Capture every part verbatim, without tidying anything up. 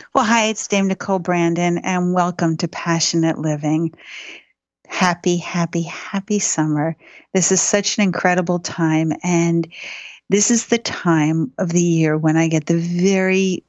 Well, hi, it's Dame Nicole Brandon, and welcome to Passionate Living. Happy, happy, happy summer. This is such an incredible time, and this is the time of the year when I get the very,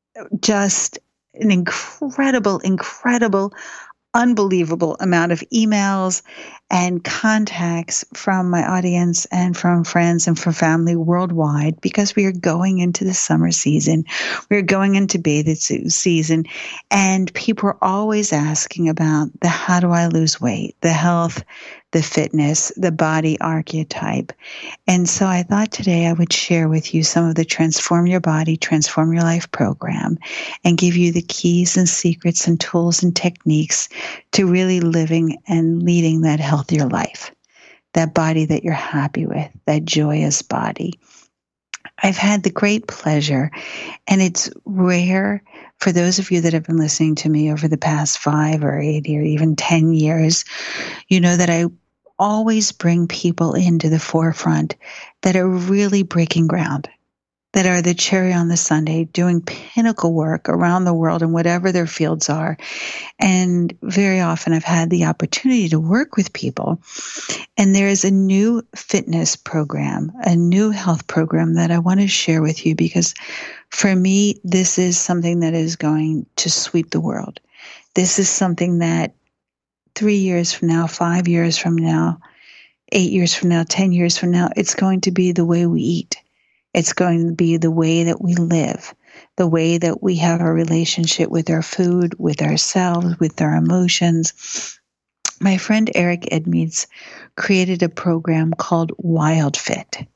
just an incredible, incredible unbelievable amount of emails and contacts from my audience and from friends and from family worldwide because we are going into the summer season. We're going into bathing season, and people are always asking about the how do I lose weight, the health, the fitness, the body archetype. And so I thought today I would share with you some of the Transform Your Body, Transform Your Life program and give you the keys and secrets and tools and techniques to really living and leading that healthier life, that body that you're happy with, that joyous body. I've had the great pleasure, and it's rare for those of you that have been listening to me over the past five or eight or even ten years, you know that I always bring people into the forefront that are really breaking ground, that are the cherry on the sundae, doing pinnacle work around the world in whatever their fields are. And very often I've had the opportunity to work with people. And there is a new fitness program, a new health program that I want to share with you because for me, this is something that is going to sweep the world. This is something that three years from now, five years from now, eight years from now, ten years from now, it's going to be the way we eat. It's going to be the way that we live, the way that we have our relationship with our food, with ourselves, with our emotions. My friend Eric Edmeades created a program called Wild Fit.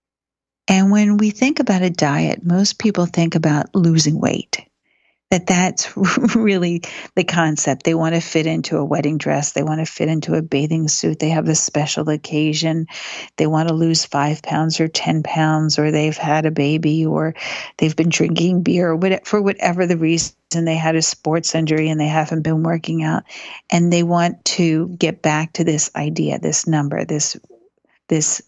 And when we think about a diet, most people think about losing weight. That that's really the concept. They want to fit into a wedding dress. They want to fit into a bathing suit. They have a special occasion. They want to lose five pounds or ten pounds, or they've had a baby, or they've been drinking beer, or for whatever the reason. They had a sports injury and they haven't been working out. And they want to get back to this idea, this number, this, this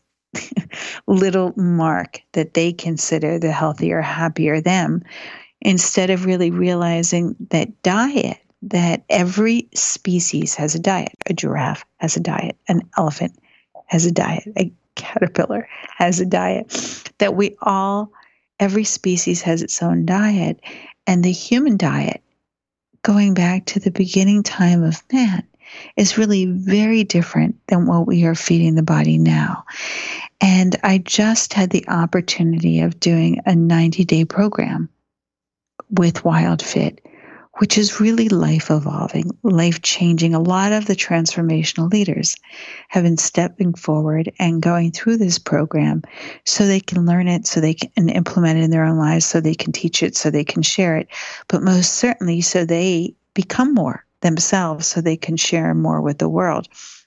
little mark that they consider the healthier, happier them. Instead of really realizing that diet, that every species has a diet. A giraffe has a diet. An elephant has a diet. A caterpillar has a diet. That we all, every species has its own diet. And the human diet, going back to the beginning time of man, is really very different than what we are feeding the body now. And I just had the opportunity of doing a ninety-day program with Wild Fit, which is really life evolving, life changing. A lot of the transformational leaders have been stepping forward and going through this program so they can learn it, so they can implement it in their own lives, so they can teach it, so they can share it, but most certainly so they become more themselves, so they can share more with the world.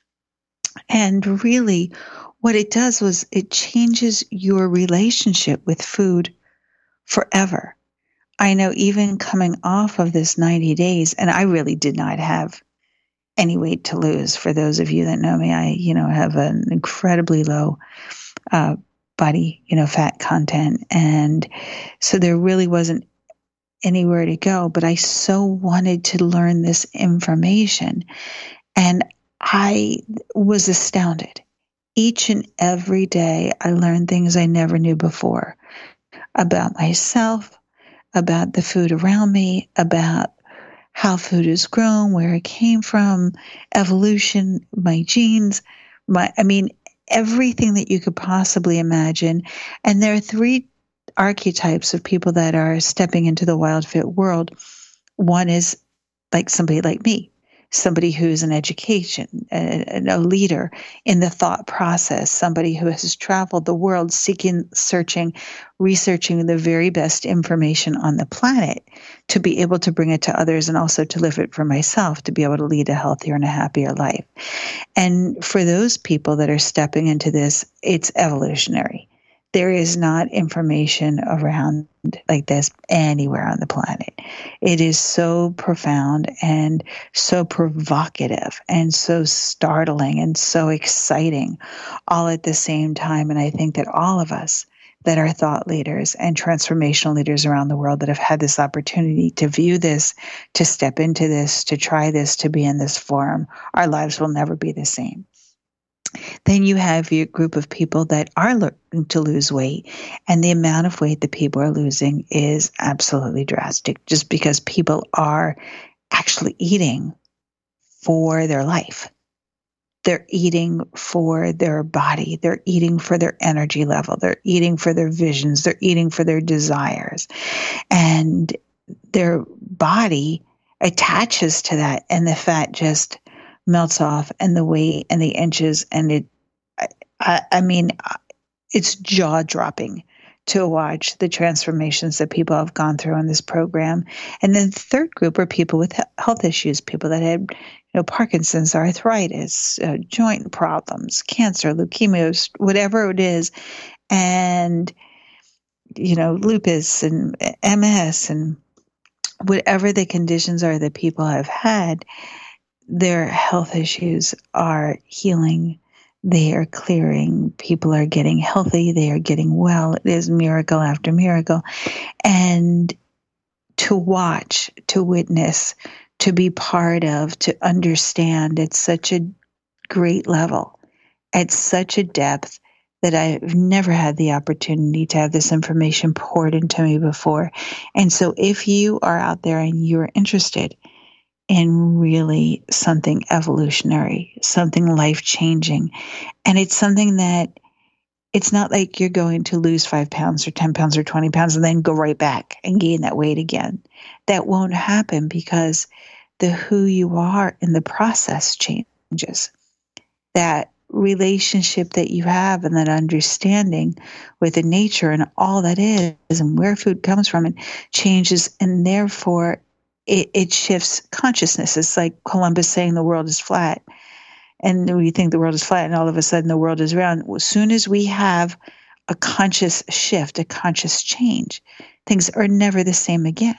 And really what it does was it changes your relationship with food forever. I know even coming off of this ninety days, and I really did not have any weight to lose. For those of you that know me, I, you know, have an incredibly low uh, body, you know, fat content. And so there really wasn't anywhere to go, but I so wanted to learn this information. And I was astounded. Each and every day, I learned things I never knew before about myself, about the food around me, about how food is grown, where it came from, evolution, my genes, my, I mean, everything that you could possibly imagine. And there are three archetypes of people that are stepping into the Wild Fit world. One is like somebody like me, somebody who's an education, a, a leader in the thought process, somebody who has traveled the world seeking, searching, researching the very best information on the planet to be able to bring it to others and also to live it for myself, to be able to lead a healthier and a happier life. And for those people that are stepping into this, it's evolutionary. There is not information around like this anywhere on the planet. It is so profound and so provocative and so startling and so exciting all at the same time. And I think that all of us that are thought leaders and transformational leaders around the world that have had this opportunity to view this, to step into this, to try this, to be in this forum, our lives will never be the same. Then you have your group of people that are looking to lose weight, and the amount of weight that people are losing is absolutely drastic, just because people are actually eating for their life. They're eating for their body. They're eating for their energy level. They're eating for their visions. They're eating for their desires. And their body attaches to that, and the fat just melts off, and the weight and the inches. And it, I, I mean, it's jaw-dropping to watch the transformations that people have gone through in this program. And then the third group are people with health issues, people that had, you know, Parkinson's, arthritis, uh, joint problems, cancer, leukemia, whatever it is, and, you know, lupus and M S and whatever the conditions are that people have had, their health issues are healing. They are clearing. People are getting healthy. They are getting well. It is miracle after miracle. And to watch, to witness, to be part of, to understand at such a great level, at such a depth that I've never had the opportunity to have this information poured into me before. And so if you are out there and you're interested in really something evolutionary, something life-changing. And it's something that it's not like you're going to lose five pounds or ten pounds or twenty pounds and then go right back and gain that weight again. That won't happen because the who you are in the process changes. That relationship that you have and that understanding with the nature and all that is and where food comes from and changes, and therefore It, it shifts consciousness. It's like Columbus saying the world is flat. And we think the world is flat and all of a sudden the world is round. As soon as we have a conscious shift, a conscious change, things are never the same again.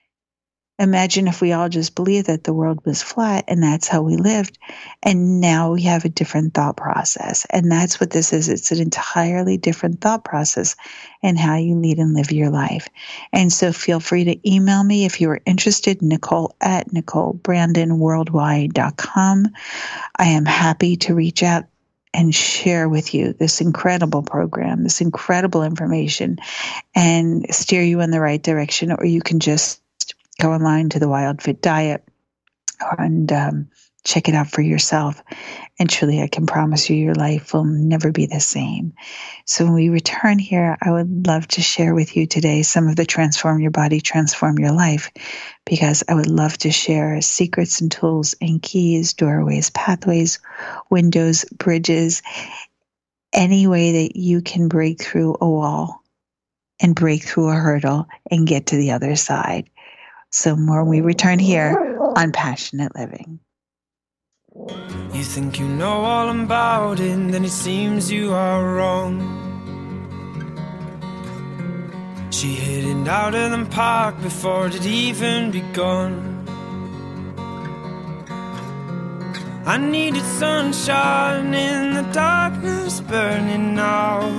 Imagine if we all just believed that the world was flat and that's how we lived. And now we have a different thought process. And that's what this is. It's an entirely different thought process in how you lead and live your life. And so feel free to email me if you are interested, Nicole at Nicole Brandon Worldwide dot com. I am happy to reach out and share with you this incredible program, this incredible information, and steer you in the right direction. Or you can just go online to the Wild Fit Diet and um, check it out for yourself. And truly, I can promise you your life will never be the same. So when we return here, I would love to share with you today some of the Transform Your Body, Transform Your Life, because I would love to share secrets and tools and keys, doorways, pathways, windows, bridges, any way that you can break through a wall and break through a hurdle and get to the other side. So more when we return here on Passionate Living. You think you know all about it, then it seems you are wrong. She hit it out of the park before it had even begun. I needed sunshine in the darkness burning out.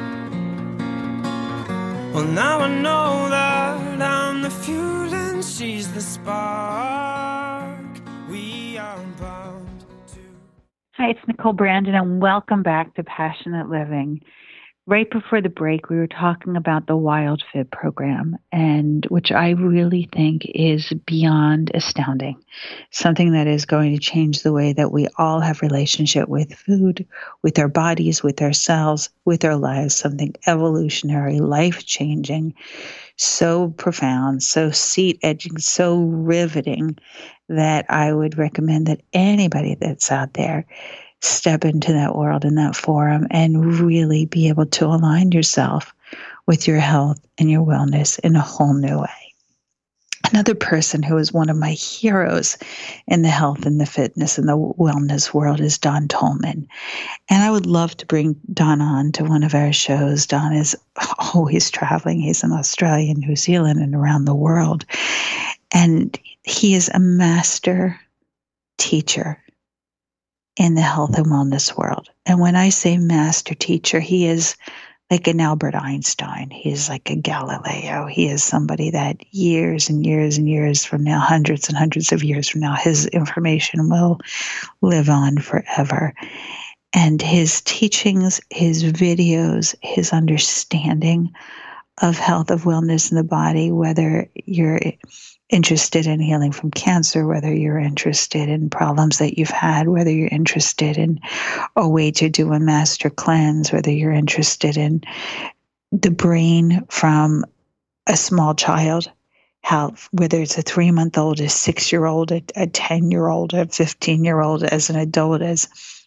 Well, now I know that I'm the fuel and she's the spark. We are bound to. Hi, it's Nicole Brandon, and welcome back to Passionate Living. Right before the break, we were talking about the Wild Fit program, and which I really think is beyond astounding. Something that is going to change the way that we all have relationship with food, with our bodies, with ourselves, with our lives. Something evolutionary, life-changing, so profound, so seat-edging, so riveting that I would recommend that anybody that's out there step into that world and that forum and really be able to align yourself with your health and your wellness in a whole new way. Another person who is one of my heroes in the health and the fitness and the wellness world is Don Tolman. And I would love to bring Don on to one of our shows. Don is always traveling. He's in Australia, New Zealand, and around the world. And he is a master teacher in the health and wellness world. And when I say master teacher, he is like an Albert Einstein. He is like a Galileo. He is somebody that years and years and years from now, hundreds and hundreds of years from now, his information will live on forever. And his teachings, his videos, his understanding of health, of wellness in the body, whether you're interested in healing from cancer, whether you're interested in problems that you've had, whether you're interested in a way to do a master cleanse, whether you're interested in the brain from a small child, how whether it's a three-month-old, a six-year-old, a, a ten-year-old, a fifteen-year-old, as an adult, as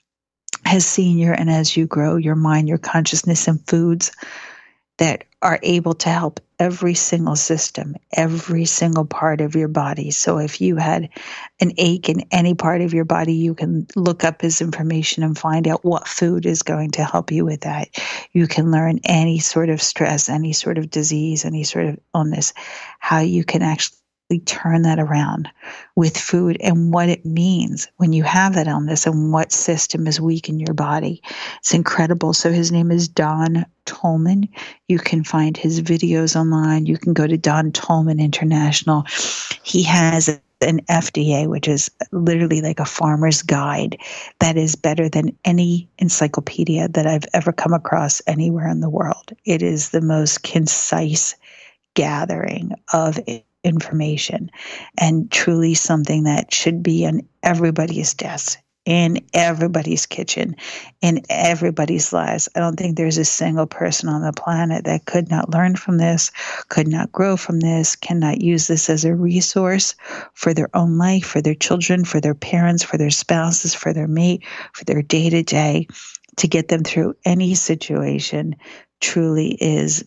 as senior, and as you grow, your mind, your consciousness, and foods that are able to help every single system, every single part of your body. So if you had an ache in any part of your body, you can look up his information and find out what food is going to help you with that. You can learn any sort of stress, any sort of disease, any sort of illness, how you can actually turn that around with food and what it means when you have that illness and what system is weak in your body. It's incredible. So his name is Don Tolman. You can find his videos online. You can go to Don Tolman International. He has an F D A, which is literally like a farmer's guide that is better than any encyclopedia that I've ever come across anywhere in the world. It is the most concise gathering of information and truly something that should be on everybody's desk, in everybody's kitchen, in everybody's lives. I don't think there's a single person on the planet that could not learn from this, could not grow from this, cannot use this as a resource for their own life, for their children, for their parents, for their spouses, for their mate, for their day-to-day, to get them through any situation. Truly is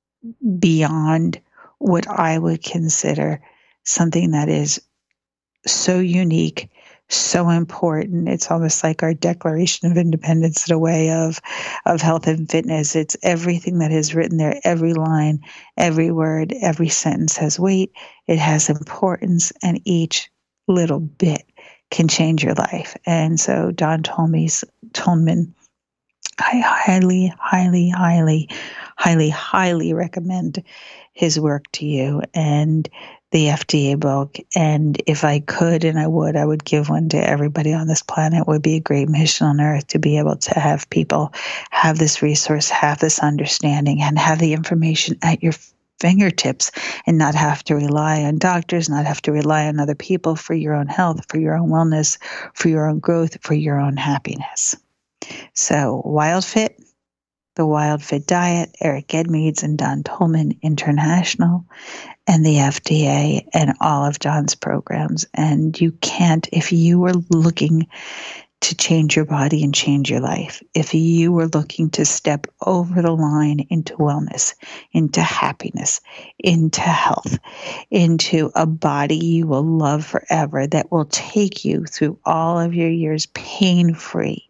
beyond what I would consider something that is so unique, so important. It's almost like our Declaration of Independence in a way of, of health and fitness. It's everything that is written there, every line, every word, every sentence has weight. It has importance, and each little bit can change your life. And so Don Tolman's, Tolman, I highly, highly, highly, highly, highly recommend his work to you and the F D A book. And if I could, and I would, I would give one to everybody on this planet. It would be a great mission on earth to be able to have people have this resource, have this understanding, and have the information at your fingertips and not have to rely on doctors, not have to rely on other people for your own health, for your own wellness, for your own growth, for your own happiness. So WildFit, the WildFit Diet, Eric Edmeades and Don Tolman International, and the F D A, and all of Don's programs. And you can't, if you were looking to change your body and change your life, if you were looking to step over the line into wellness, into happiness, into health, into a body you will love forever that will take you through all of your years pain-free,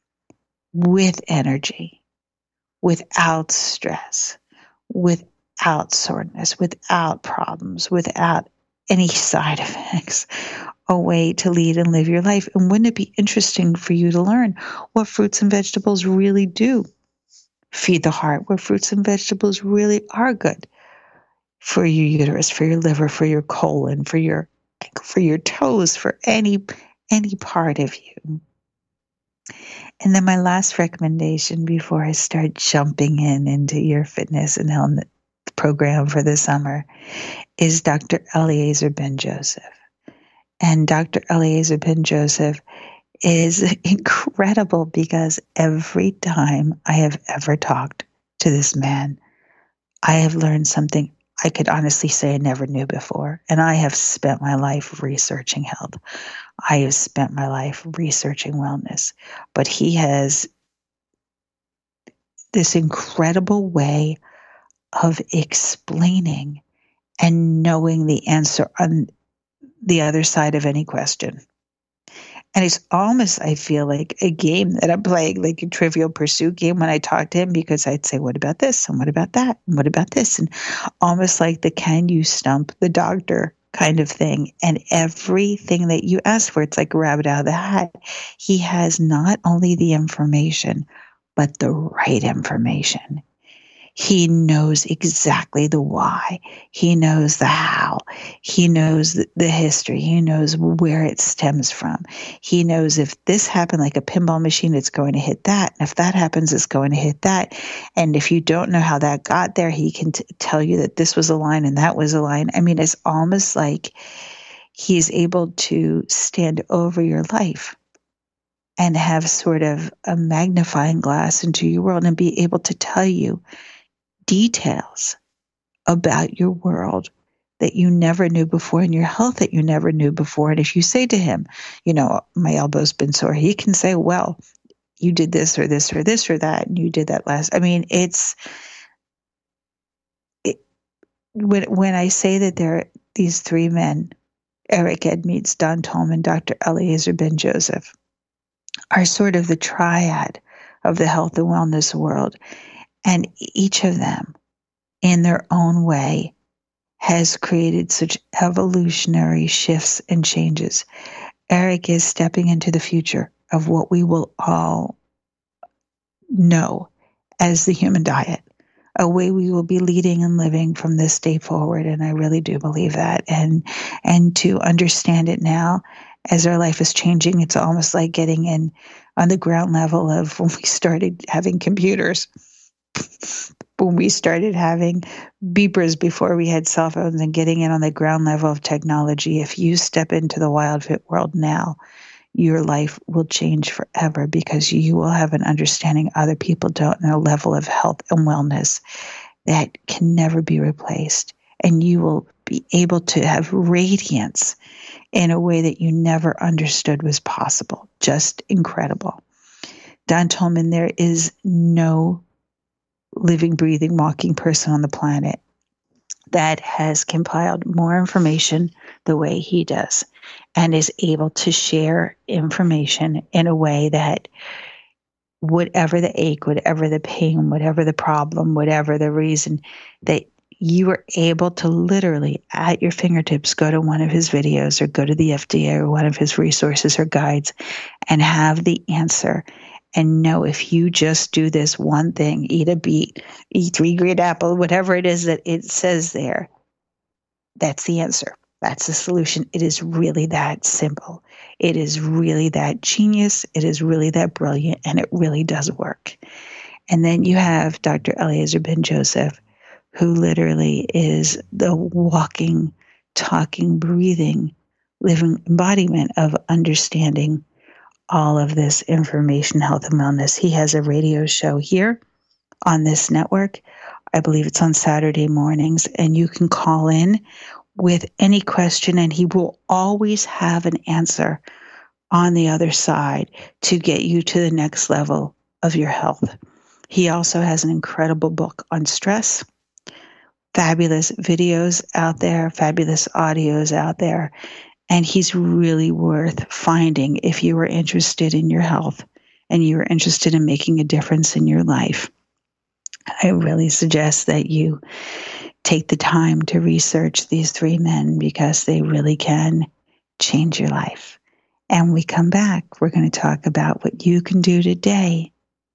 with energy, without stress, without soreness, without problems, without any side effects, a way to lead and live your life. And wouldn't it be interesting for you to learn what fruits and vegetables really do feed the heart, what fruits and vegetables really are good for your uterus, for your liver, for your colon, for your for your toes, for any any part of you. And then my last recommendation before I start jumping in into your fitness and health program for the summer is Doctor Eliezer Ben-Joseph. And Doctor Eliezer Ben-Joseph is incredible because every time I have ever talked to this man, I have learned something I could honestly say I never knew before. And I have spent my life researching health. I have spent my life researching wellness. But he has this incredible way of explaining and knowing the answer on the other side of any question. And it's almost, I feel like, a game that I'm playing, like a Trivial Pursuit game when I talk to him, because I'd say, what about this? And what about that? And what about this? And almost like the can you stump the doctor kind of thing. And everything that you ask for, it's like a rabbit out of the hat. He has not only the information, but the right information. He knows exactly the why. He knows the how. He knows the, the history. He knows where it stems from. He knows if this happened like a pinball machine, it's going to hit that. And if that happens, it's going to hit that. And if you don't know how that got there, he can t- tell you that this was a line and that was a line. I mean, it's almost like he's able to stand over your life and have sort of a magnifying glass into your world and be able to tell you details about your world that you never knew before, and your health that you never knew before. And if you say to him, you know, my elbow's been sore, he can say, well, you did this or this or this or that, and you did that last. I mean, it's it, when when I say that there are these three men, Eric Edmeades, Don Tolman, Doctor Eliezer Ben-Joseph, are sort of the triad of the health and wellness world. And each of them, in their own way, has created such evolutionary shifts and changes. Eric is stepping into the future of what we will all know as the human diet, a way we will be leading and living from this day forward. And I really do believe that. And, and to understand it now, as our life is changing, it's almost like getting in on the ground level of when we started having computers. When we started having beepers before we had cell phones, and getting in on the ground level of technology. If you step into the Wild Fit world now, your life will change forever, because you will have an understanding other people don't, and a level of health and wellness that can never be replaced. And you will be able to have radiance in a way that you never understood was possible. Just incredible. Don Tolman, there is no living, breathing, walking person on the planet that has compiled more information the way he does, and is able to share information in a way that whatever the ache, whatever the pain, whatever the problem, whatever the reason, that you are able to literally at your fingertips go to one of his videos or go to the F D A or one of his resources or guides and have the answer. And know if you just do this one thing, eat a beet, eat three green apples, whatever it is that it says there, that's the answer. That's the solution. It is really that simple. It is really that genius. It is really that brilliant, and it really does work. And then you have Doctor Eliezer Ben-Joseph, who literally is the walking, talking, breathing, living embodiment of understanding all of this information, health and wellness. He has a radio show here on this network. I believe it's on Saturday mornings, and you can call in with any question, and he will always have an answer on the other side to get you to the next level of your health. He also has an incredible book on stress, fabulous videos out there, fabulous audios out there. And he's really worth finding if you are interested in your health and you are interested in making a difference in your life. I really suggest that you take the time to research these three men, because they really can change your life. And when we come back, we're going to talk about what you can do today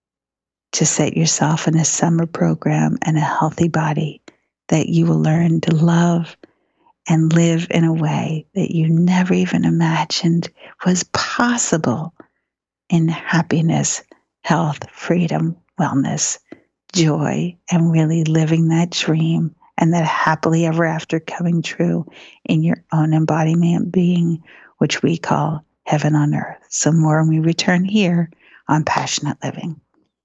to set yourself in a summer program and a healthy body that you will learn to love and live in a way that you never even imagined was possible in happiness, health, freedom, wellness, joy, and really living that dream and that happily ever after coming true in your own embodiment being, which we call heaven on earth. So more when we return here on Passionate Living.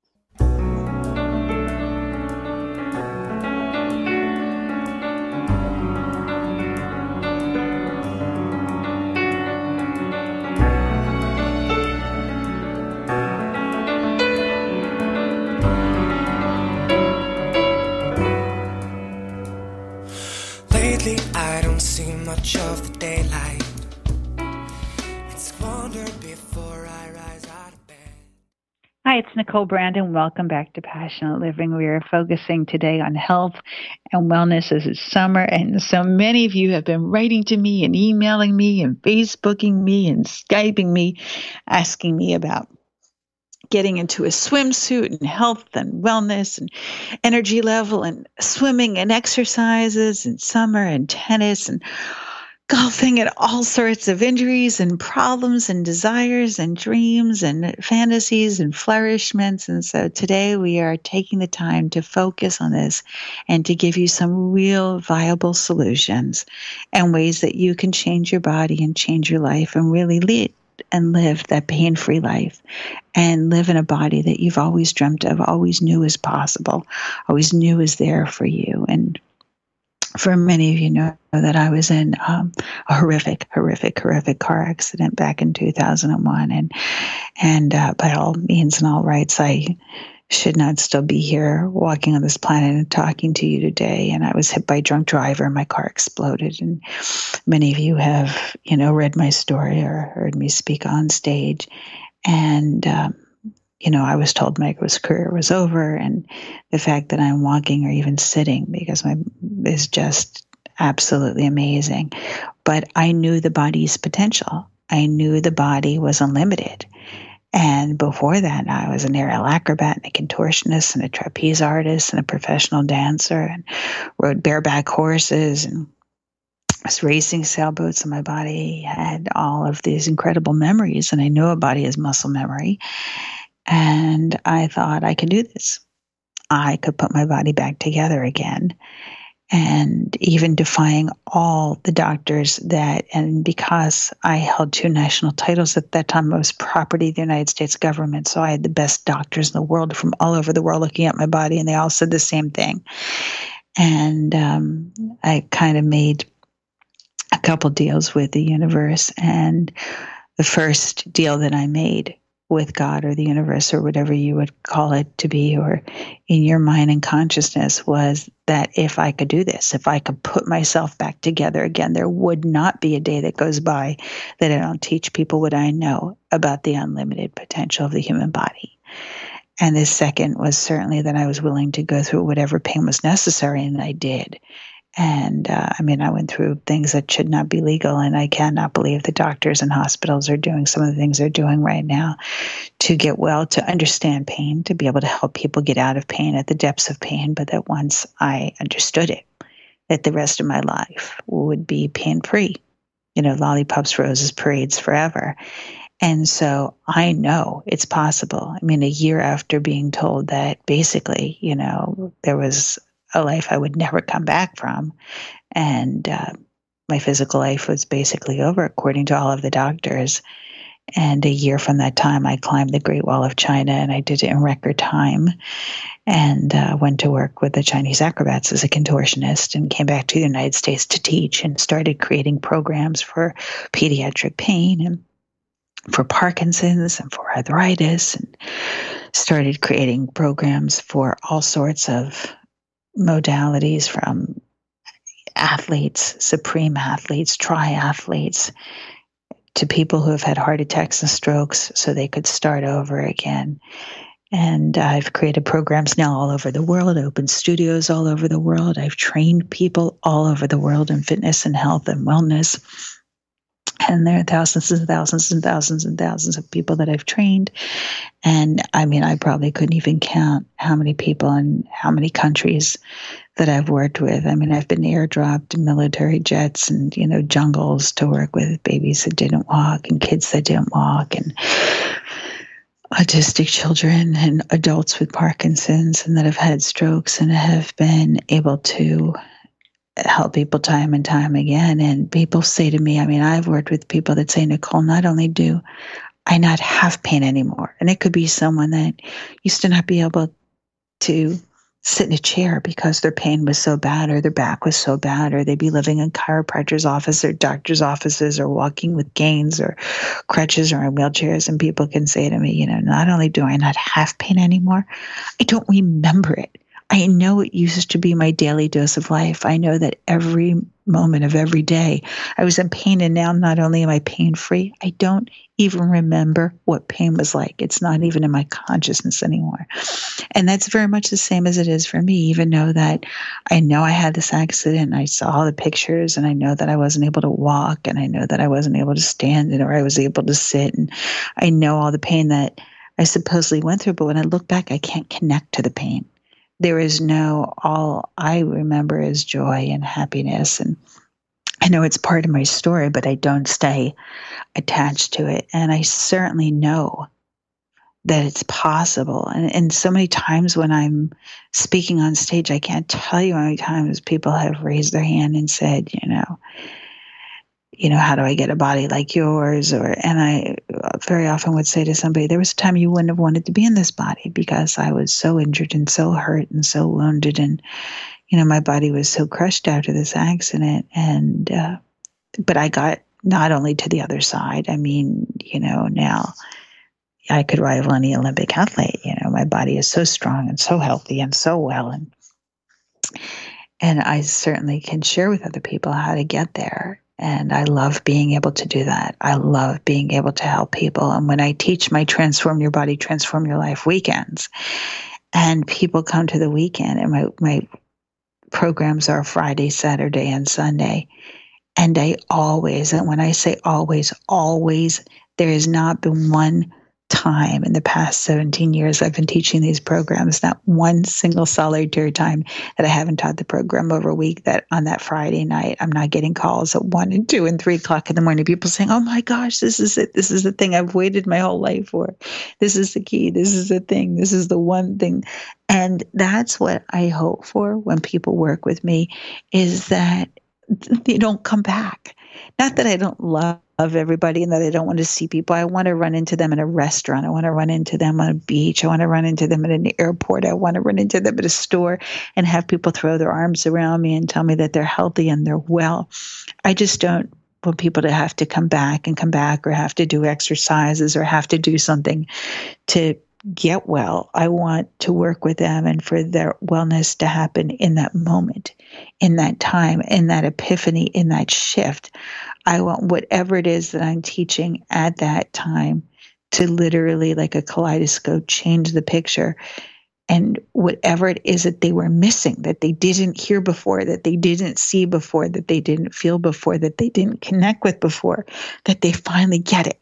I don't see much of the daylight. It's squander before I rise out of bed. Hi, it's Nicole Brandon. Welcome back to Passionate Living. We are focusing today on health and wellness as it's summer. And so many of you have been writing to me and emailing me and Facebooking me and Skyping me, asking me about getting into a swimsuit and health and wellness and energy level and swimming and exercises and summer and tennis and golfing and all sorts of injuries and problems and desires and dreams and fantasies and flourishments. And so today we are taking the time to focus on this and to give you some real viable solutions and ways that you can change your body and change your life and really lead and live that pain-free life and live in a body that you've always dreamt of, always knew is possible, always knew is there for you. And for many of you know that I was in um, a horrific, horrific, horrific car accident back in two thousand one. And, and uh, by all means and all rights, I should not still be here walking on this planet and talking to you today. And I was hit by a drunk driver and my car exploded. And many of you have, you know, read my story or heard me speak on stage. And, um, you know, I was told my career was over, and the fact that I'm walking or even sitting because my is just absolutely amazing. But I knew the body's potential. I knew the body was unlimited. And before that, I was an aerial acrobat and a contortionist and a trapeze artist and a professional dancer and rode bareback horses and was racing sailboats. And my body had all of these incredible memories. And I know a body has muscle memory. And I thought I could do this. I could put my body back together again. And even defying all the doctors that, and because I held two national titles at that time, I was property of the United States government. So I had the best doctors in the world from all over the world looking at my body, and they all said the same thing. And um, I kind of made a couple deals with the universe. And the first deal that I made with God or the universe or whatever you would call it to be, or in your mind and consciousness, was that if I could do this, if I could put myself back together again, there would not be a day that goes by that I don't teach people what I know about the unlimited potential of the human body. And the second was certainly that I was willing to go through whatever pain was necessary, and I did. And uh, I mean, I went through things that should not be legal, and I cannot believe the doctors and hospitals are doing some of the things they're doing right now to get well, to understand pain, to be able to help people get out of pain at the depths of pain. But that once I understood it, that the rest of my life would be pain-free, you know, lollipops, roses, parades forever. And so I know it's possible. I mean, a year after being told that basically, you know, there was a life I would never come back from. And uh, my physical life was basically over, according to all of the doctors. And a year from that time, I climbed the Great Wall of China, and I did it in record time, and uh, went to work with the Chinese acrobats as a contortionist, and came back to the United States to teach, and started creating programs for pediatric pain and for Parkinson's and for arthritis, and started creating programs for all sorts of modalities, from athletes, supreme athletes, triathletes, to people who have had heart attacks and strokes so they could start over again. And I've created programs now all over the world, opened studios all over the world. I've trained people all over the world in fitness and health and wellness. And there are thousands and thousands and thousands and thousands of people that I've trained. And I mean, I probably couldn't even count how many people and how many countries that I've worked with. I mean, I've been airdropped military jets and, you know, jungles to work with babies that didn't walk and kids that didn't walk and autistic children and adults with Parkinson's and that have had strokes and have been able to help people time and time again. And people say to me, I mean, I've worked with people that say, Nicole, not only do I not have pain anymore, and it could be someone that used to not be able to sit in a chair because their pain was so bad or their back was so bad, or they'd be living in chiropractor's office or doctor's offices or walking with canes or crutches or in wheelchairs. And people can say to me, you know, not only do I not have pain anymore, I don't remember it. I know it used to be my daily dose of life. I know that every moment of every day I was in pain, and now not only am I pain-free, I don't even remember what pain was like. It's not even in my consciousness anymore. And that's very much the same as it is for me, even though that I know I had this accident, and I saw the pictures, and I know that I wasn't able to walk, and I know that I wasn't able to stand, or I was able to sit, and I know all the pain that I supposedly went through. But when I look back, I can't connect to the pain. There is no, all I remember is joy and happiness. And I know it's part of my story, but I don't stay attached to it. And I certainly know that it's possible. And, and so many times when I'm speaking on stage, I can't tell you how many times people have raised their hand and said, you know, you know, how do I get a body like yours? Or, and I very often would say to somebody, there was a time you wouldn't have wanted to be in this body because I was so injured and so hurt and so wounded. And, you know, my body was so crushed after this accident. And, uh, but I got not only to the other side, I mean, you know, now I could rival any Olympic athlete. You know, my body is so strong and so healthy and so well. And, and I certainly can share with other people how to get there. And I love being able to do that. I love being able to help people. And when I teach my Transform Your Body, Transform Your Life weekends, and people come to the weekend, and my, my programs are Friday, Saturday, and Sunday. And I always, and when I say always, always, there has not been one time in the past seventeen years I've been teaching these programs, not one single solitary time that I haven't taught the program over a week, that on that Friday night, I'm not getting calls at one and two and three o'clock in the morning, people saying, oh my gosh, this is it. This is the thing I've waited my whole life for. This is the key. This is the thing. This is the one thing. And that's what I hope for when people work with me, is that they don't come back. Not that I don't love everybody and that I don't want to see people. I want to run into them in a restaurant. I want to run into them on a beach. I want to run into them at an airport. I want to run into them at a store and have people throw their arms around me and tell me that they're healthy and they're well. I just don't want people to have to come back and come back, or have to do exercises, or have to do something to get well. I want to work with them and for their wellness to happen in that moment, in that time, in that epiphany, in that shift. I want whatever it is that I'm teaching at that time to literally, like a kaleidoscope, change the picture. And whatever it is that they were missing, that they didn't hear before, that they didn't see before, that they didn't feel before, that they didn't connect with before, that they finally get it.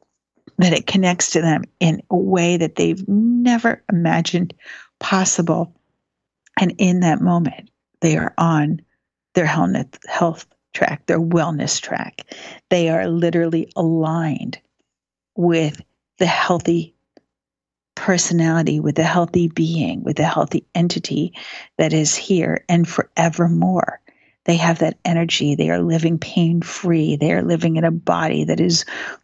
That it connects to them in a way that they've never imagined possible. And in that moment, they are on their health track, their wellness track. They are literally aligned with the healthy personality, with the healthy being, with the healthy entity that is here and forevermore. They have that energy. They are living pain-free. They are living in a body that is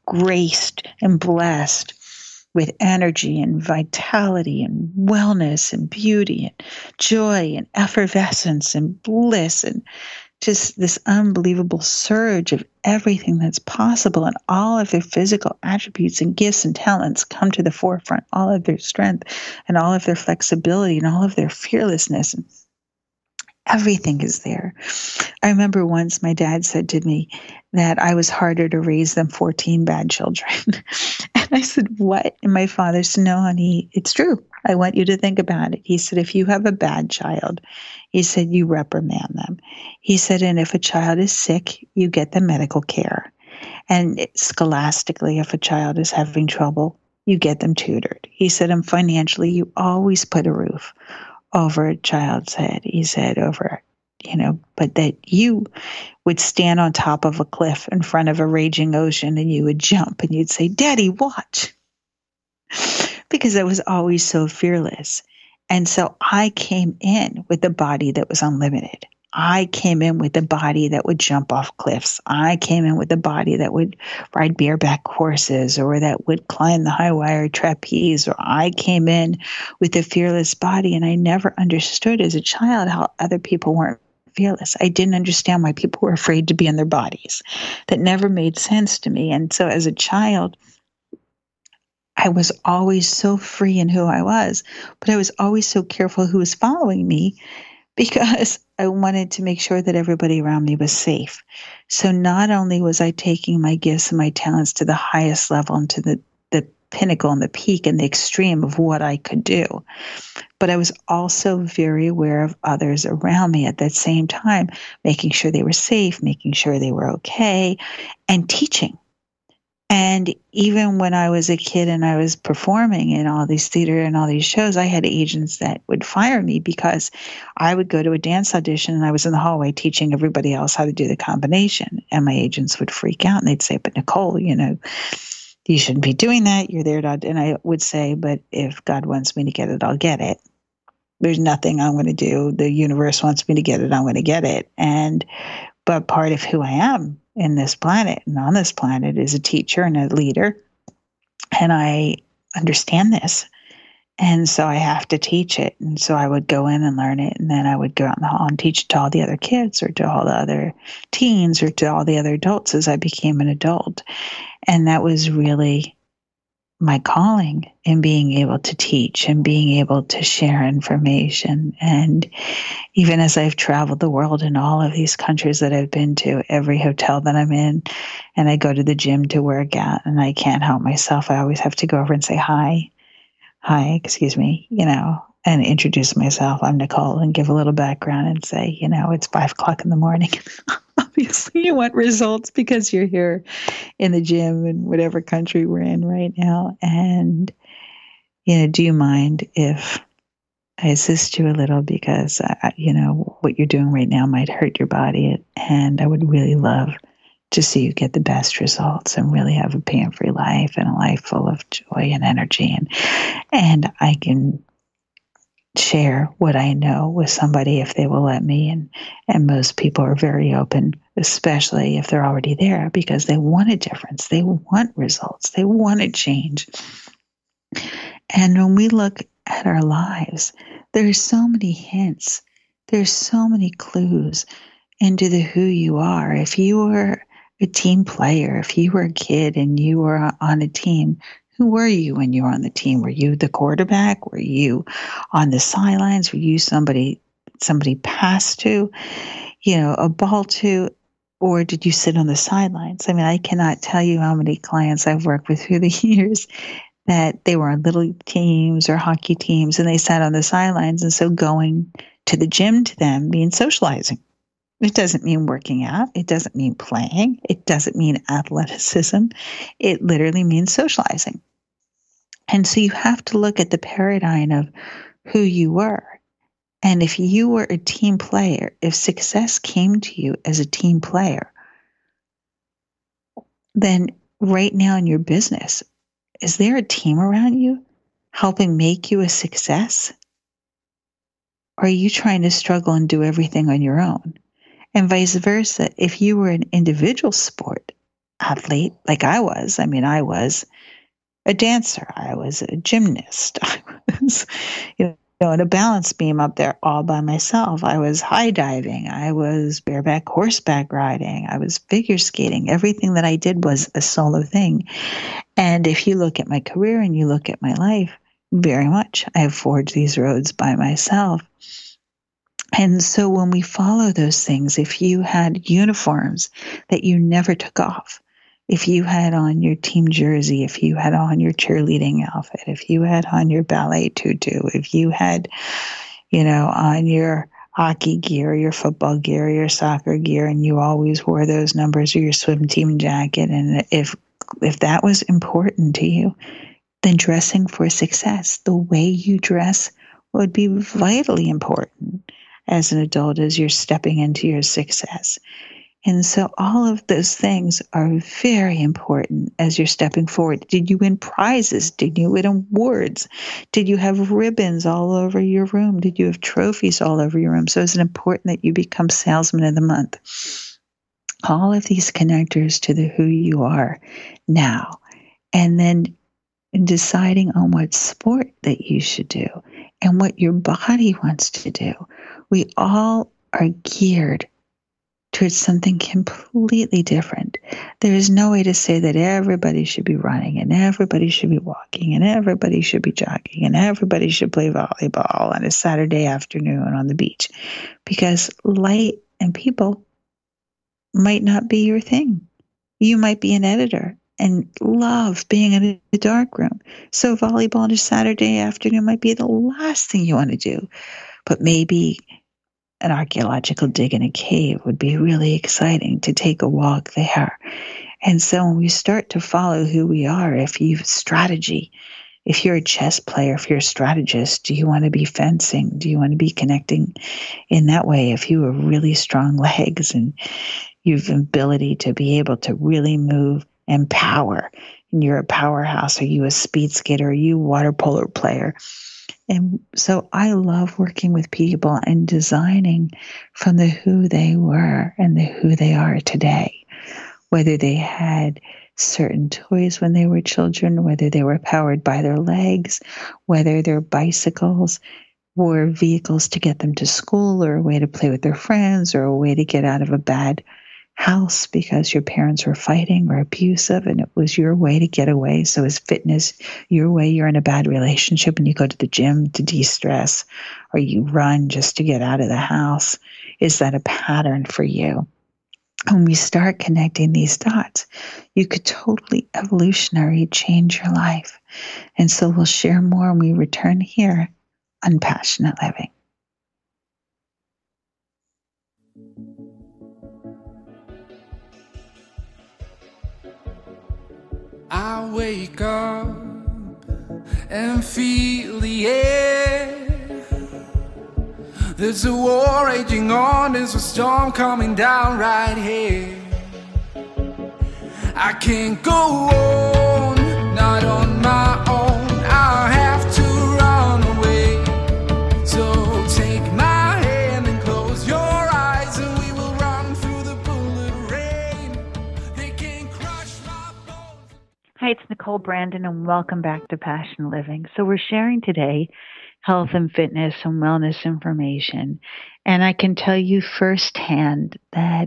graced and blessed with energy and vitality and wellness and beauty and joy and effervescence and bliss and just this unbelievable surge of everything that's possible, and all of their physical attributes and gifts and talents come to the forefront, all of their strength and all of their flexibility and all of their fearlessness. And everything is there. I remember once my dad said to me that I was harder to raise than fourteen bad children. And I said, what? And my father said, no, honey, it's true. I want you to think about it. He said, if you have a bad child, he said, you reprimand them. He said, and if a child is sick, you get them medical care. And scholastically, if a child is having trouble, you get them tutored. He said, and financially, you always put a roof over a child's head. He said, over, you know, but that you would stand on top of a cliff in front of a raging ocean and you would jump and you'd say, Daddy, watch. Because I was always so fearless. And so I came in with a body that was unlimited. I came in with a body that would jump off cliffs. I came in with a body that would ride bareback horses, or that would climb the high wire trapeze. Or I came in with a fearless body, and I never understood as a child how other people weren't fearless. I didn't understand why people were afraid to be in their bodies. That never made sense to me. And so as a child, I was always so free in who I was, but I was always so careful who was following me, because I wanted to make sure that everybody around me was safe. So not only was I taking my gifts and my talents to the highest level and to the, the pinnacle and the peak and the extreme of what I could do, but I was also very aware of others around me at that same time, making sure they were safe, making sure they were okay, and teaching. And even when I was a kid and I was performing in all these theater and all these shows, I had agents that would fire me because I would go to a dance audition and I was in the hallway teaching everybody else how to do the combination. And my agents would freak out and they'd say, but Nicole, you know, you shouldn't be doing that. You're there to, and I would say, but if God wants me to get it, I'll get it. There's nothing I'm going to do. The universe wants me to get it. I'm going to get it. And, but part of who I am in this planet and on this planet is a teacher and a leader. And I understand this. And so I have to teach it. And so I would go in and learn it. And then I would go out in the hall and teach it to all the other kids or to all the other teens or to all the other adults as I became an adult. And that was really my calling in being able to teach and being able to share information. And even as I've traveled the world in all of these countries that I've been to, every hotel that I'm in, and I go to the gym to work out and I can't help myself. I always have to go over and say, hi, hi, excuse me, you know, and introduce myself. I'm Nicole, and give a little background and say, you know, it's five o'clock in the morning. Obviously you want results because you're here in the gym in whatever country we're in right now. And, you know, do you mind if I assist you a little because, uh, you know, what you're doing right now might hurt your body. And I would really love to see you get the best results and really have a pain-free life and a life full of joy and energy. And, and I can share what I know with somebody if they will let me. And, and most people are very open, especially if they're already there, because they want a difference. They want results. They want to change. And when we look at our lives, there's so many hints. There's so many clues into the who you are. If you were a team player, if you were a kid and you were on a team, who were you when you were on the team? Were you the quarterback? Were you on the sidelines? Were you somebody somebody passed to, you know, a ball to, or did you sit on the sidelines? I mean, I cannot tell you how many clients I've worked with through the years that they were on little teams or hockey teams and they sat on the sidelines. And so going to the gym to them means socializing. It doesn't mean working out. It doesn't mean playing. It doesn't mean athleticism. It literally means socializing. And so you have to look at the paradigm of who you were. And if you were a team player, if success came to you as a team player, then right now in your business, is there a team around you helping make you a success? Or are you trying to struggle and do everything on your own? And vice versa, if you were an individual sport athlete, like I was, I mean, I was a dancer, I was a gymnast, I was, you know, on a balance beam up there all by myself. I was high diving, I was bareback horseback riding, I was figure skating. Everything that I did was a solo thing. And if you look at my career and you look at my life, very much I have forged these roads by myself. And so when we follow those things, if you had uniforms that you never took off, if you had on your team jersey, if you had on your cheerleading outfit, if you had on your ballet tutu, if you had, you know, on your hockey gear, your football gear, your soccer gear, and you always wore those numbers or your swim team jacket, and if if that was important to you, then dressing for success, the way you dress would be vitally important as an adult as you're stepping into your success. And so all of those things are very important as you're stepping forward. Did you win prizes? Did you win awards? Did you have ribbons all over your room? Did you have trophies all over your room? So is it important that you become Salesman of the Month? All of these connectors to the who you are now. And then deciding on what sport that you should do and what your body wants to do. We all are geared towards something completely different. There is no way to say that everybody should be running and everybody should be walking and everybody should be jogging and everybody should play volleyball on a Saturday afternoon on the beach, because light and people might not be your thing. You might be an editor and love being in a dark room. So volleyball on a Saturday afternoon might be the last thing you want to do. But maybe an archaeological dig in a cave would be really exciting to take a walk there And so when we start to follow who we are, if you've strategy, if you're a chess player, if you're a strategist, do you want to be fencing? Do you want to be connecting in that way? If you have really strong legs and you have the ability to be able to really move and power, and you're a powerhouse, are you a speed skater? Are you a water polo player? And so I love working with people and designing from the who they were and the who they are today, whether they had certain toys when they were children, whether they were powered by their legs, whether their bicycles were vehicles to get them to school or a way to play with their friends or a way to get out of a bad house because your parents were fighting or abusive and it was your way to get away. So is fitness your way? You're in a bad relationship and you go to the gym to de-stress, or you run just to get out of the house. Is that a pattern for you? When we start connecting these dots, you could totally evolutionary change your life. And so we'll share more when we return here on Passionate Living. I wake up and feel the air. There's a war raging on, there's a storm coming down right here. I can't go on, not on my own. I have to run away. So take my hand and close your eyes, and we will run through the bullet rain. They can't crush my bones. Hi, it's Nicole Brandon, and welcome back to Passion Living. So we're sharing today health and fitness and wellness information. And I can tell you firsthand that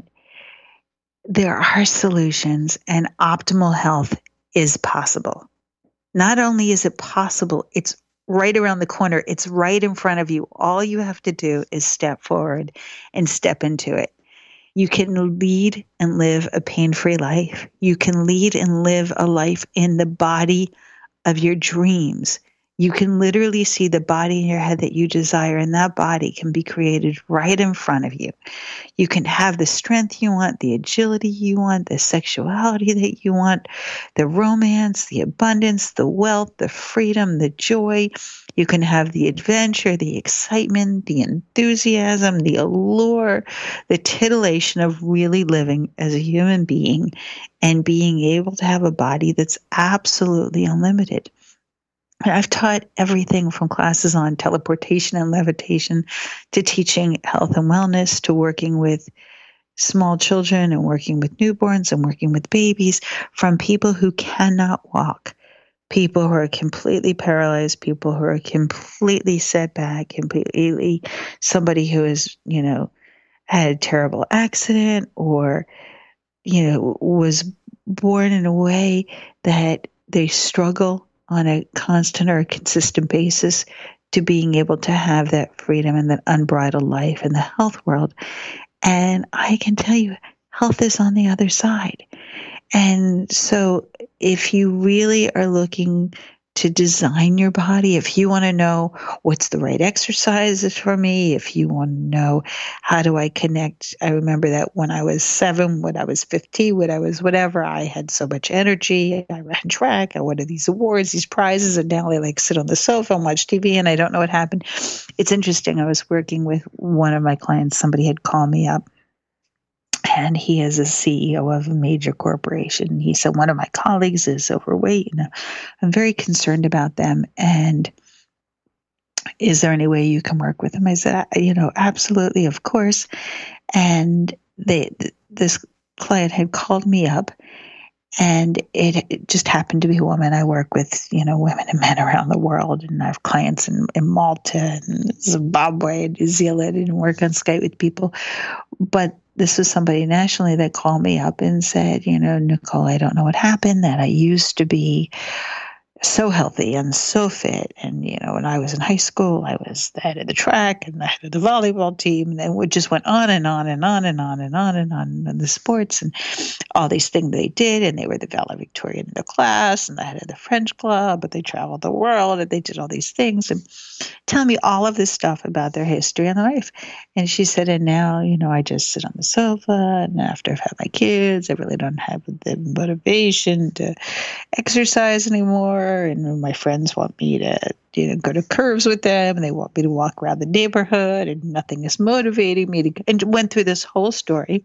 there are solutions and optimal health is possible. Not only is it possible, it's right around the corner. It's right in front of you. All you have to do is step forward and step into it. You can lead and live a pain-free life. You can lead and live a life in the body of your dreams. You can literally see the body in your head that you desire, and that body can be created right in front of you. You can have the strength you want, the agility you want, the sexuality that you want, the romance, the abundance, the wealth, the freedom, the joy. You can have the adventure, the excitement, the enthusiasm, the allure, the titillation of really living as a human being and being able to have a body that's absolutely unlimited. I've taught everything from classes on teleportation and levitation to teaching health and wellness to working with small children and working with newborns and working with babies, from people who cannot walk, people who are completely paralyzed, people who are completely set back, completely somebody who has, you know, had a terrible accident or, you know, was born in a way that they struggle on a constant or a consistent basis to being able to have that freedom and that unbridled life in the health world. And I can tell you, health is on the other side. And so if you really are looking to design your body, if you want to know what's the right exercises for me, if you want to know how do I connect, I remember that when I was seven, when I was fifteen, when I was whatever, I had so much energy. I ran track. I wanted these awards, these prizes, and now I like sit on the sofa and watch T V and I don't know what happened. It's interesting. I was working with one of my clients. Somebody had called me up. And he is a C E O of a major corporation. He said, one of my colleagues is overweight. You know, I'm very concerned about them. And is there any way you can work with them? I said, you know, absolutely, of course. And they, this client had called me up, and it, it just happened to be a woman. I work with, you know, women and men around the world, and I have clients in, in Malta and Zimbabwe and New Zealand, and work on Skype with people. But this was somebody nationally that called me up and said, you know, Nicole, I don't know what happened, that I used to be so healthy and so fit. And, you know, when I was in high school, I was the head of the track and the head of the volleyball team. And then it just went on and on and on and on and on and on and the sports and all these things they did. And they were the valedictorian in the class and the head of the French club, but they traveled the world and they did all these things and tell me all of this stuff about their history and life. And she said, and now, you know, I just sit on the sofa, and after I've had my kids, I really don't have the motivation to exercise anymore. And my friends want me to, you know, go to curves with them, and they want me to walk around the neighborhood, and nothing is motivating me to, and went through this whole story.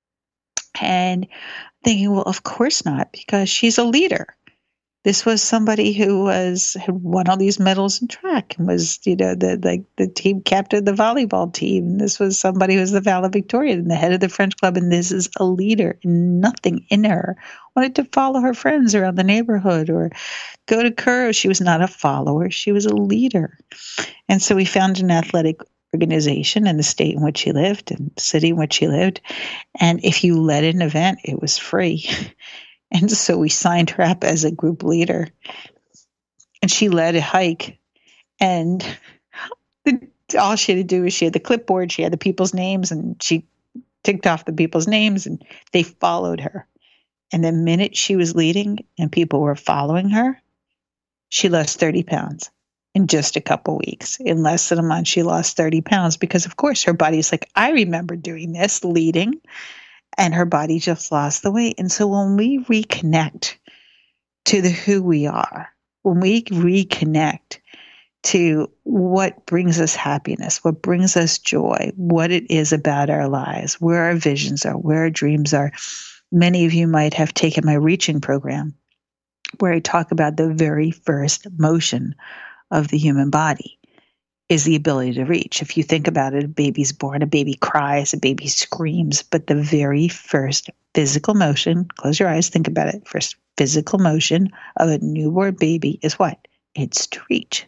And thinking, well, of course not, because she's a leader. This was somebody who was had won all these medals in track and was, you know, the like the team captain of the volleyball team. This was somebody who was the valedictorian and the head of the French club, and this is a leader. And nothing in her wanted to follow her friends around the neighborhood or go to curves. She was not a follower; she was a leader. And so we found an athletic organization in the state in which she lived and the city in which she lived. And if you led an event, it was free. And so we signed her up as a group leader. And she led a hike. And the, all she had to do was she had the clipboard, she had the people's names, and she ticked off the people's names, and they followed her. And the minute she was leading and people were following her, she lost thirty pounds in just a couple weeks. In less than a month, she lost thirty pounds because, of course, her body's like, I remember doing this, leading. And her body just lost the weight. And so when we reconnect to the who we are, when we reconnect to what brings us happiness, what brings us joy, what it is about our lives, where our visions are, where our dreams are. Many of you might have taken my Reaching program, where I talk about the very first motion of the human body is the ability to reach. If you think about it, a baby's born, a baby cries, a baby screams, but the very first physical motion, close your eyes, think about it, first physical motion of a newborn baby is what? It's to reach.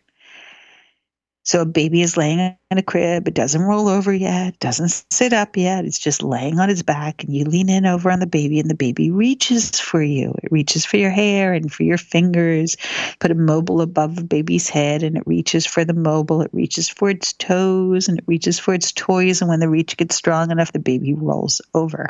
So a baby is laying in a crib, it doesn't roll over yet, doesn't sit up yet, it's just laying on its back, and you lean in over on the baby, and the baby reaches for you. It reaches for your hair and for your fingers, put a mobile above the baby's head, and it reaches for the mobile, it reaches for its toes, and it reaches for its toys, and when the reach gets strong enough, the baby rolls over.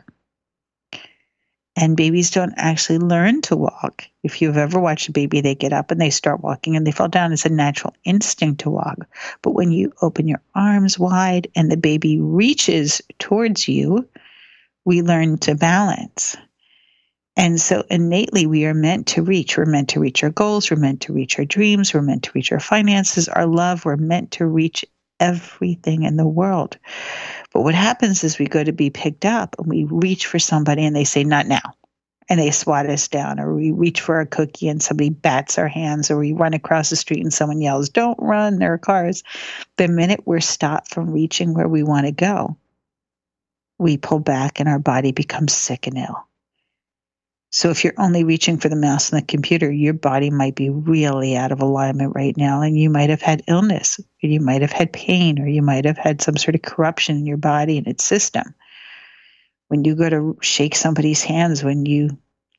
And babies don't actually learn to walk. If you've ever watched a baby, they get up and they start walking and they fall down. It's a natural instinct to walk. But when you open your arms wide and the baby reaches towards you, we learn to balance. And so innately, we are meant to reach. We're meant to reach our goals. We're meant to reach our dreams. We're meant to reach our finances, our love. We're meant to reach everything in the world. But what happens is we go to be picked up and we reach for somebody and they say, not now. And they swat us down, or we reach for a cookie and somebody bats our hands, or we run across the street and someone yells, don't run, there are cars. The minute we're stopped from reaching where we want to go, we pull back and our body becomes sick and ill. So if you're only reaching for the mouse on the computer, your body might be really out of alignment right now, and you might have had illness, or you might have had pain, or you might have had some sort of corruption in your body and its system. When you go to shake somebody's hands, when you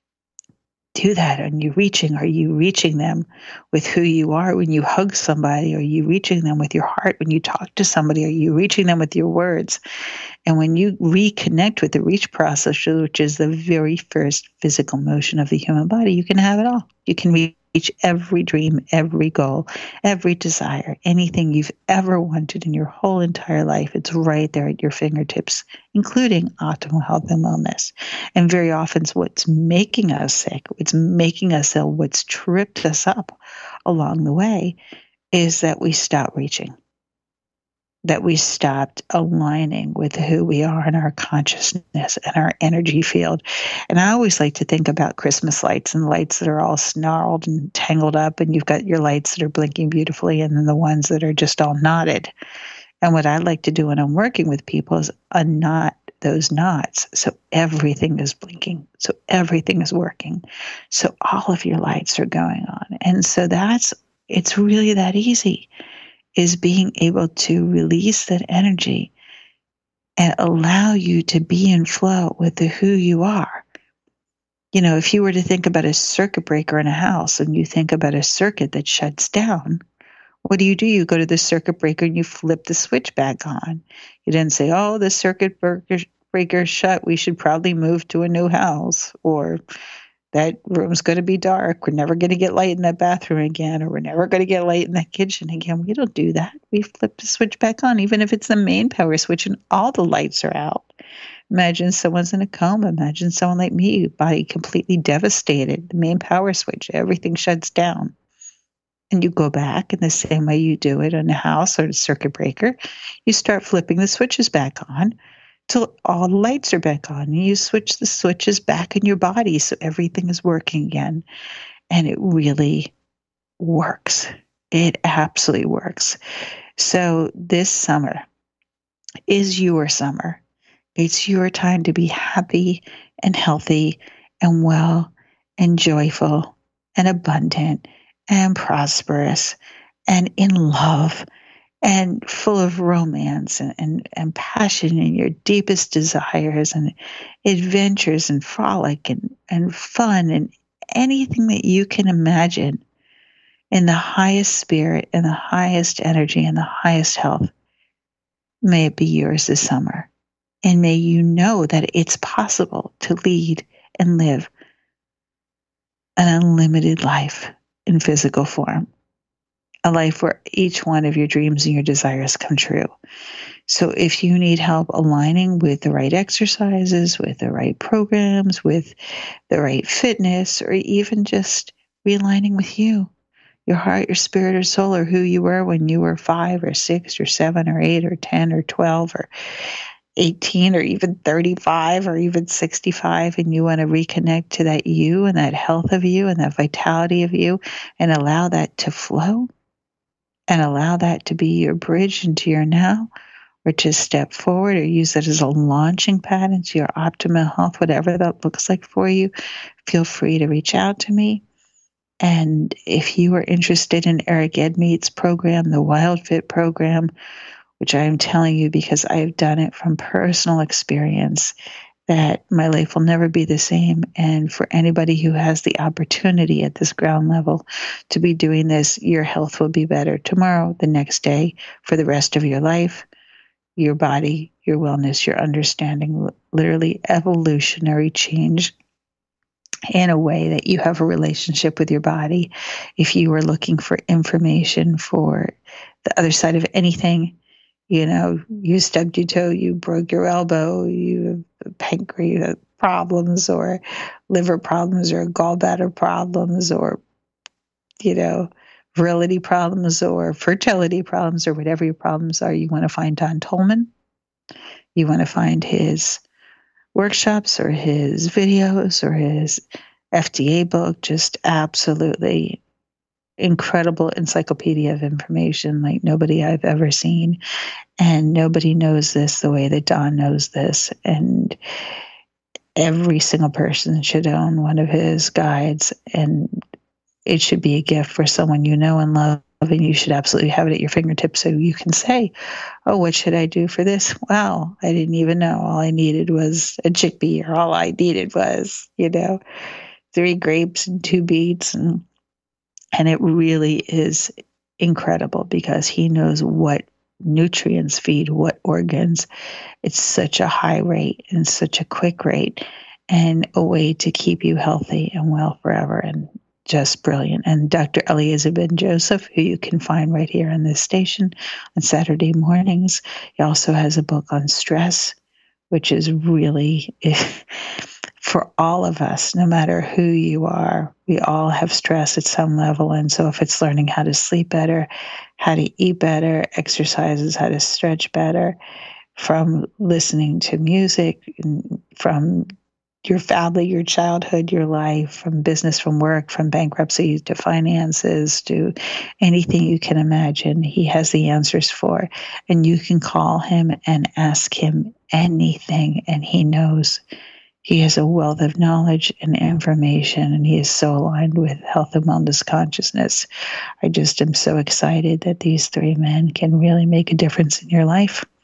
do that, and you're reaching, are you reaching them with who you are? When you hug somebody, are you reaching them with your heart? When you talk to somebody, are you reaching them with your words? And when you reconnect with the reach process, which is the very first physical motion of the human body, you can have it all. You can reach every dream, every goal, every desire, anything you've ever wanted in your whole entire life. It's right there at your fingertips, including optimal health and wellness. And very often it's what's making us sick, what's making us ill, what's tripped us up along the way is that we stop reaching, that we stopped aligning with who we are in our consciousness and our energy field. And I always like to think about Christmas lights and lights that are all snarled and tangled up, and you've got your lights that are blinking beautifully and then the ones that are just all knotted. And what I like to do when I'm working with people is unknot those knots so everything is blinking, so everything is working, so all of your lights are going on. And so that's, it's really that easy, is being able to release that energy and allow you to be in flow with the who you are. You know, if you were to think about a circuit breaker in a house and you think about a circuit that shuts down, what do you do? You go to the circuit breaker and you flip the switch back on. You didn't say, oh, the circuit breaker breaker's shut. We should probably move to a new house, or that room's going to be dark. We're never going to get light in that bathroom again, or we're never going to get light in that kitchen again. We don't do that. We flip the switch back on, even if it's the main power switch and all the lights are out. Imagine someone's in a coma. Imagine someone like me, body completely devastated. The main power switch, everything shuts down. And you go back in the same way you do it in a house or a circuit breaker. You start flipping the switches back on till all the lights are back on. And you switch the switches back in your body so everything is working again. And it really works. It absolutely works. So this summer is your summer. It's your time to be happy and healthy and well and joyful and abundant and prosperous and in love and full of romance and, and, and passion and your deepest desires and adventures and frolic and, and fun and anything that you can imagine in the highest spirit and the highest energy and the highest health. May it be yours this summer. And may you know that it's possible to lead and live an unlimited life in physical form, a life where each one of your dreams and your desires come true. So if you need help aligning with the right exercises, with the right programs, with the right fitness, or even just realigning with you, your heart, your spirit, or soul, or who you were when you were five or six or seven or eight or ten or twelve or eighteen or even thirty-five or even sixty-five, and you want to reconnect to that you and that health of you and that vitality of you and allow that to flow and allow that to be your bridge into your now, or to step forward or use it as a launching pad into your optimal health, whatever that looks like for you, feel free to reach out to me. And if you are interested in Eric Edmead's program, the Wild Fit program, which I am telling you because I have done it from personal experience, that my life will never be the same. And for anybody who has the opportunity at this ground level to be doing this, your health will be better tomorrow, the next day, for the rest of your life, your body, your wellness, your understanding, literally evolutionary change in a way that you have a relationship with your body. If you are looking for information for the other side of anything, you know, you stubbed your toe, you broke your elbow, you have pancreas problems or liver problems or gallbladder problems or, you know, virility problems or fertility problems or whatever your problems are, you want to find Don Tolman. You want to find his workshops or his videos or his F D A book, just absolutely incredible encyclopedia of information like nobody I've ever seen. And nobody knows this the way that Don knows this. And every single person should own one of his guides. And it should be a gift for someone you know and love. And you should absolutely have it at your fingertips so you can say, oh, what should I do for this? Wow, I didn't even know. All I needed was a chickpea, or all I needed was, you know, three grapes and two beets. And And it really is incredible because he knows what nutrients feed what organs. It's such a high rate and such a quick rate and a way to keep you healthy and well forever, and just brilliant. And Doctor Eliezer Ben-Joseph, who you can find right here on this station on Saturday mornings. He also has a book on stress, which is really for all of us, no matter who you are, we all have stress at some level. And so if it's learning how to sleep better, how to eat better, exercises, how to stretch better, from listening to music, from your family, your childhood, your life, from business, from work, from bankruptcy to finances, to anything you can imagine, he has the answers for. And you can call him and ask him anything, and he knows. He has a wealth of knowledge and information, and he is so aligned with health and wellness consciousness. I just am so excited that these three men can really make a difference in your life.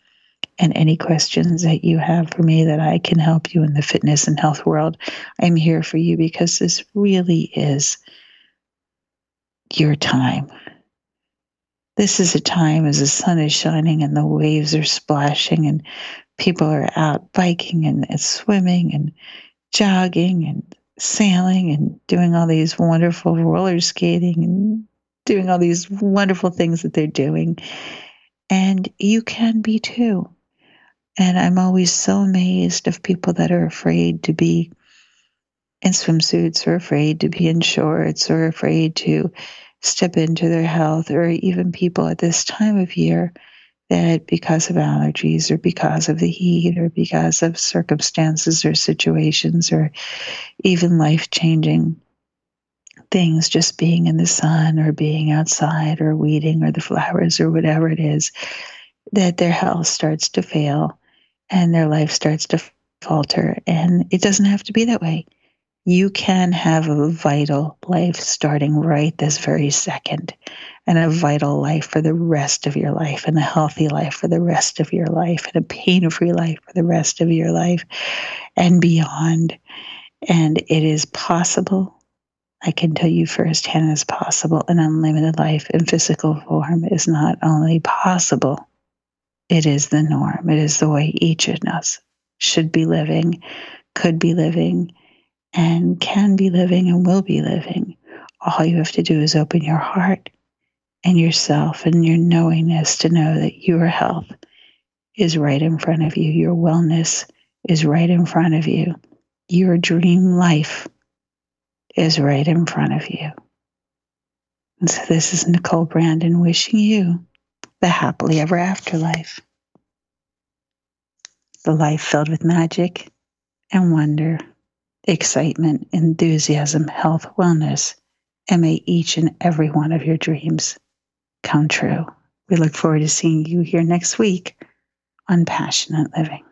And any questions that you have for me that I can help you in the fitness and health world, I'm here for you, because this really is your time. This is a time as the sun is shining and the waves are splashing and people are out biking and, and swimming and jogging and sailing and doing all these wonderful roller skating and doing all these wonderful things that they're doing. And you can be too. And I'm always so amazed of people that are afraid to be in swimsuits, or afraid to be in shorts, or afraid to step into their health, or even people at this time of year that, because of allergies or because of the heat or because of circumstances or situations or even life-changing things, just being in the sun or being outside or weeding or the flowers or whatever it is, that their health starts to fail and their life starts to falter. And it doesn't have to be that way. You can have a vital life starting right this very second, and a vital life for the rest of your life, and a healthy life for the rest of your life, and a pain-free life for the rest of your life and beyond. And it is possible. I can tell you firsthand, it's possible. An unlimited life in physical form is not only possible, it is the norm. It is the way each of us should be living, could be living, and can be living and will be living. All you have to do is open your heart and yourself and your knowingness to know that your health is right in front of you. Your wellness is right in front of you. Your dream life is right in front of you. And so this is Nicole Brandon wishing you the happily ever after life. The life filled with magic and wonder, excitement, enthusiasm, health, wellness, and may each and every one of your dreams come true. We look forward to seeing you here next week on Passionate Living.